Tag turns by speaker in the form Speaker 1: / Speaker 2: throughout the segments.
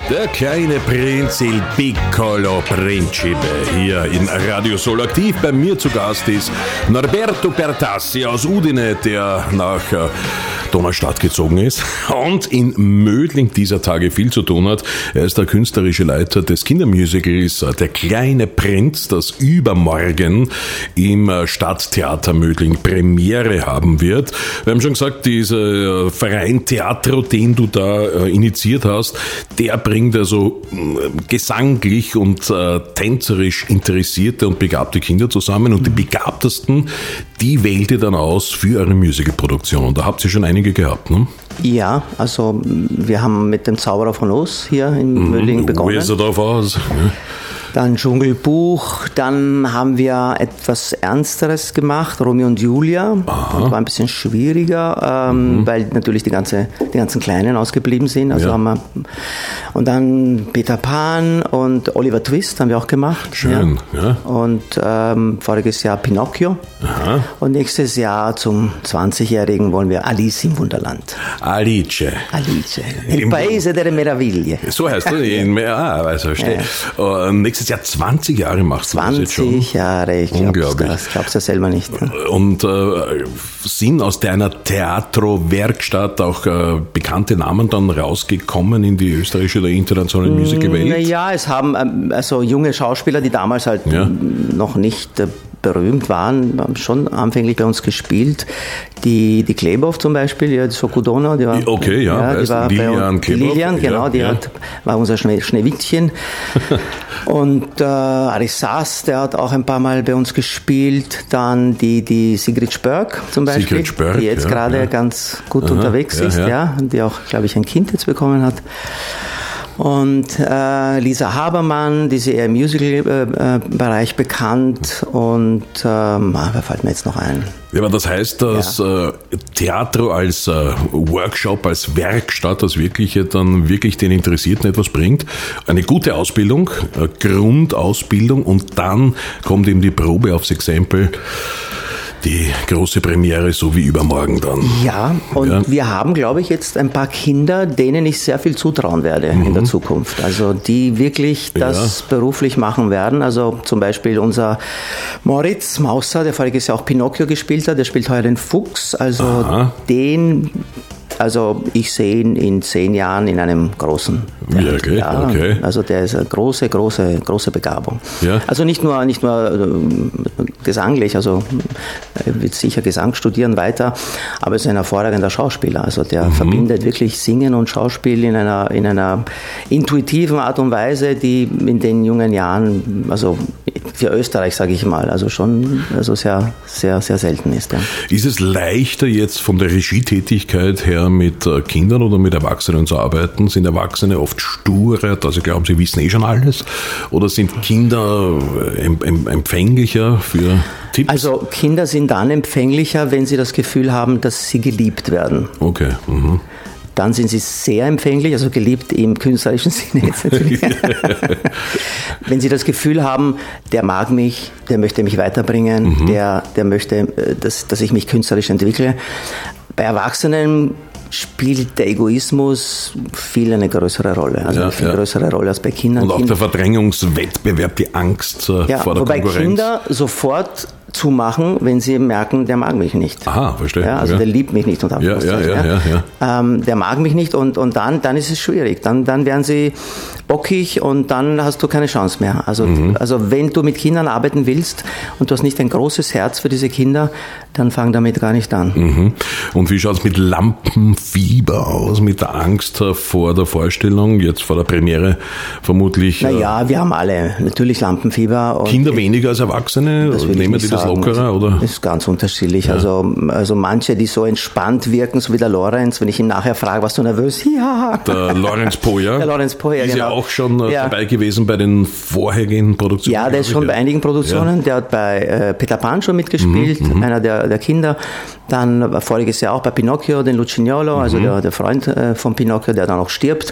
Speaker 1: Der kleine Prinz Il Piccolo Principe hier in Radio Solo Aktiv. Bei mir zu Gast ist Norberto Bertassi aus Udine, der nach Donaustadt gezogen ist und in Mödling dieser Tage viel zu tun hat. Er ist der künstlerische Leiter des Kindermusicals Der kleine Prinz, das übermorgen im Stadttheater Mödling Premiere haben wird. Wir haben schon gesagt, dieser Verein Teatro, den du da initiiert hast, der bringt also gesanglich und tänzerisch interessierte und begabte Kinder zusammen und die Begabtesten, die wählt ihr dann aus für eure Musicalproduktion. Da habt ihr schon einige gehabt, ne?
Speaker 2: Ja, also wir haben mit dem Zauberer von Oz hier in Mödling begonnen.
Speaker 1: Wie ist er drauf aus? Ja.
Speaker 2: Dann Dschungelbuch, dann haben wir etwas Ernsteres gemacht, Romeo und Julia. Das war ein bisschen schwieriger, weil natürlich die ganzen Kleinen ausgeblieben sind. Also haben wir, und dann Peter Pan und Oliver Twist haben wir auch gemacht.
Speaker 1: Schön, ja.
Speaker 2: Und voriges Jahr Pinocchio.
Speaker 1: Aha.
Speaker 2: Und nächstes Jahr zum 20-Jährigen wollen wir Alice im Wunderland.
Speaker 1: Alice.
Speaker 2: Il Paese delle Meraviglie.
Speaker 1: So heißt er. Also verstehe. Ja. Nächstes Jahr 20 Jahre machst du das jetzt schon.
Speaker 2: 20 Jahre, ich glaub's ja selber nicht. Ne?
Speaker 1: Und sind aus deiner Theatro-Werkstatt auch bekannte Namen dann rausgekommen in die österreichische oder internationale Musical-Welt?
Speaker 2: Naja, es haben also junge Schauspieler, die damals halt noch nicht berühmt waren, haben schon anfänglich bei uns gespielt. Die Klebov zum Beispiel, die Sokudona, die war, die war
Speaker 1: Lilian Klebov.
Speaker 2: Lilian, genau, war unser Schneewittchen. Und Arissas, der hat auch ein paar Mal bei uns gespielt. Dann die Sigrid Spörk zum Beispiel, die jetzt gerade ganz gut unterwegs ist, die auch, glaube ich, ein Kind jetzt bekommen hat. Und Lisa Habermann, die ist eher im Musical-Bereich bekannt. Und wer fällt mir jetzt noch ein?
Speaker 1: Ja, aber das heißt, dass Theatro als Workshop, als Werkstatt, das Wirkliche dann wirklich den Interessierten etwas bringt. Eine gute Ausbildung, Grundausbildung und dann kommt eben die Probe aufs Exempel. Die große Premiere, so wie übermorgen dann.
Speaker 2: Ja, und wir haben, glaube ich, jetzt ein paar Kinder, denen ich sehr viel zutrauen werde in der Zukunft. Also die wirklich das beruflich machen werden. Also zum Beispiel unser Moritz Mauser, der voriges Jahr auch Pinocchio gespielt hat, der spielt heuer den Fuchs. Also ich sehe ihn in 10 Jahren in einem großen Theater.
Speaker 1: Okay.
Speaker 2: Also der ist eine große Begabung. Ja. Also nicht nur gesanglich, also er wird sicher Gesang studieren weiter, aber er ist ein hervorragender Schauspieler. Also der verbindet wirklich Singen und Schauspiel in einer intuitiven Art und Weise, die in den jungen Jahren, also für Österreich, sage ich mal, also schon sehr, sehr, sehr selten ist. Ja.
Speaker 1: Ist es leichter jetzt von der Regietätigkeit her mit Kindern oder mit Erwachsenen zu arbeiten? Sind Erwachsene oft sturer, also glauben, sie wissen schon alles? Oder sind Kinder empfänglicher für Tipps?
Speaker 2: Also Kinder sind dann empfänglicher, wenn sie das Gefühl haben, dass sie geliebt werden.
Speaker 1: Okay.
Speaker 2: Dann sind sie sehr empfänglich, also geliebt im künstlerischen Sinne jetzt natürlich. Wenn sie das Gefühl haben, der mag mich, der möchte mich weiterbringen, der möchte, dass ich mich künstlerisch entwickle. Bei Erwachsenen spielt der Egoismus viel eine größere Rolle, größere Rolle als bei Kindern.
Speaker 1: Und auch der Verdrängungswettbewerb, die Angst vor der Konkurrenz.
Speaker 2: Wobei Kinder sofort zumachen, wenn sie merken, der mag mich nicht.
Speaker 1: Aha, verstehe.
Speaker 2: Ja, also der liebt mich nicht. Der mag mich nicht und dann ist es schwierig. Dann werden sie bockig und dann hast du keine Chance mehr. Also wenn du mit Kindern arbeiten willst und du hast nicht ein großes Herz für diese Kinder, dann fang damit gar nicht an.
Speaker 1: Und wie schaut es mit Lampenfieber aus, mit der Angst vor der Vorstellung, jetzt vor der Premiere vermutlich?
Speaker 2: Naja, wir haben alle natürlich Lampenfieber. Und
Speaker 1: Kinder weniger als Erwachsene? Nehmen die das lockerer? Oder?
Speaker 2: Das ist ganz unterschiedlich. Ja. Also manche, die so entspannt wirken, so wie der Lorenz, wenn ich ihn nachher frage, warst du nervös? Ja.
Speaker 1: Der Lorenz Poyer. Ist ja auch schon dabei gewesen bei den vorhergehenden Produktionen.
Speaker 2: Ja, der ist schon bei einigen Produktionen. Ja. Der hat bei Peter Pan schon mitgespielt, einer der Kinder. Dann voriges Jahr auch bei Pinocchio, den Lucignolo, also der Freund von Pinocchio, der dann auch stirbt.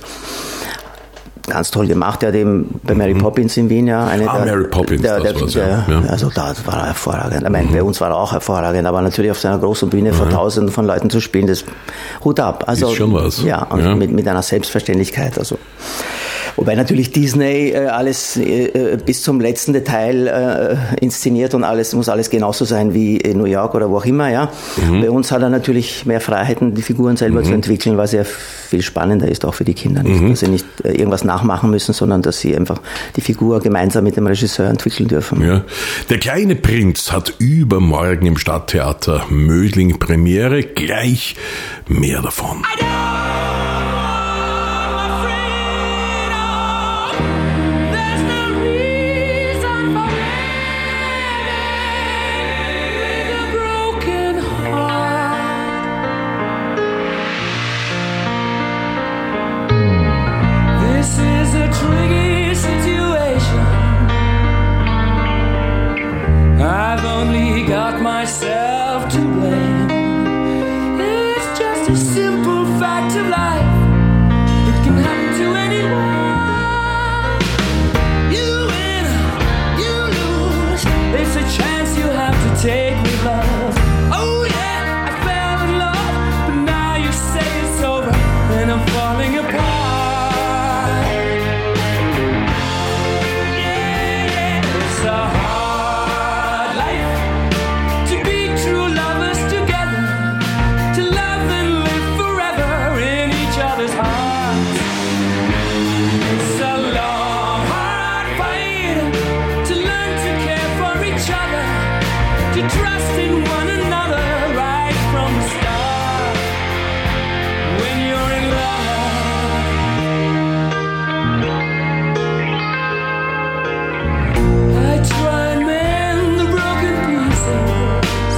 Speaker 2: Ganz toll gemacht. Er hat eben bei Mary Poppins in Wien
Speaker 1: Mary Poppins,
Speaker 2: also da war er hervorragend. Ich meine, bei uns war er auch hervorragend, aber natürlich auf seiner großen Bühne vor Tausenden von Leuten zu spielen, das Hut ab. Also,
Speaker 1: ist schon was.
Speaker 2: Ja, und mit einer Selbstverständlichkeit. Also Wobei natürlich Disney alles bis zum letzten Detail inszeniert und muss alles genauso sein wie in New York oder wo auch immer. Ja. Bei uns hat er natürlich mehr Freiheiten, die Figuren selber zu entwickeln, was ja viel spannender ist, auch für die Kinder. Nicht, dass sie nicht irgendwas nachmachen müssen, sondern dass sie einfach die Figur gemeinsam mit dem Regisseur entwickeln dürfen.
Speaker 1: Ja. Der kleine Prinz hat übermorgen im Stadttheater Mödling Premiere. Gleich mehr davon.
Speaker 3: I've only got myself to blame. It's just a simple fact of life. It can happen to anyone. You win, you lose. It's a chance you have to take with love. Oh yeah, I fell in love, but now you say it's over, and I'm falling apart. Yeah, it's a hard life to be true lovers together, to love and live forever in each other's hearts. It's a long, hard fight to learn to care for each other, to trust in one another right from the start. When you're in love, I try and mend the broken pieces.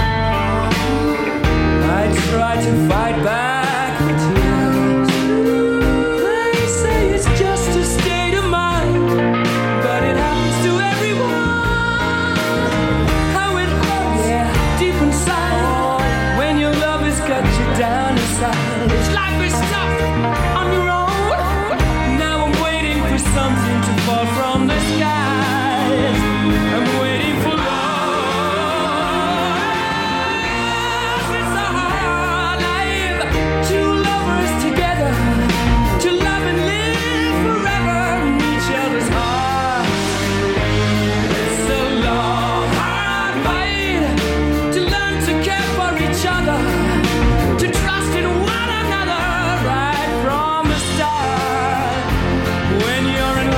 Speaker 3: I try to fight back the tears. They say it's just a state of mind, but it happens to everyone. How it hurts, yeah, deep inside, when your love has cut you down inside. It's life is tough on your own. Now I'm waiting for something to fall from the skies. I'm waiting for love. It's a hard life. Two lovers together, to love and live forever in each other's hearts. It's a long, hard fight to learn to care for each other, to trust in one another right from the start. When you're in love.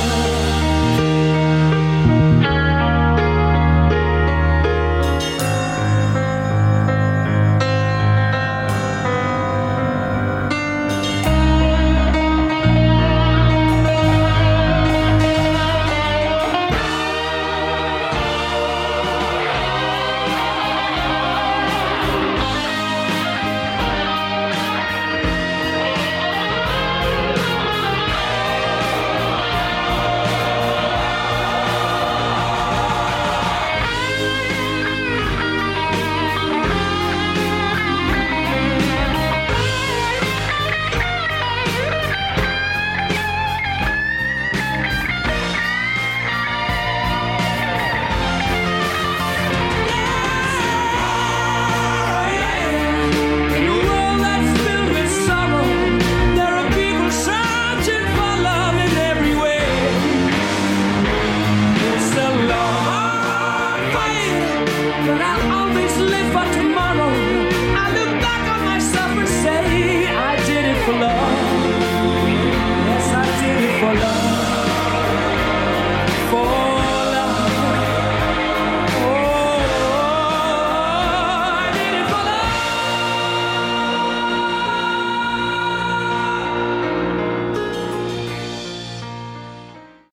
Speaker 3: In a world that's filled with sorrow, there are people searching for love in every way. It's a long, hard fight, but I'll always live for tomorrow. I look back on myself and say, I did it for love. Yes, I did it for love.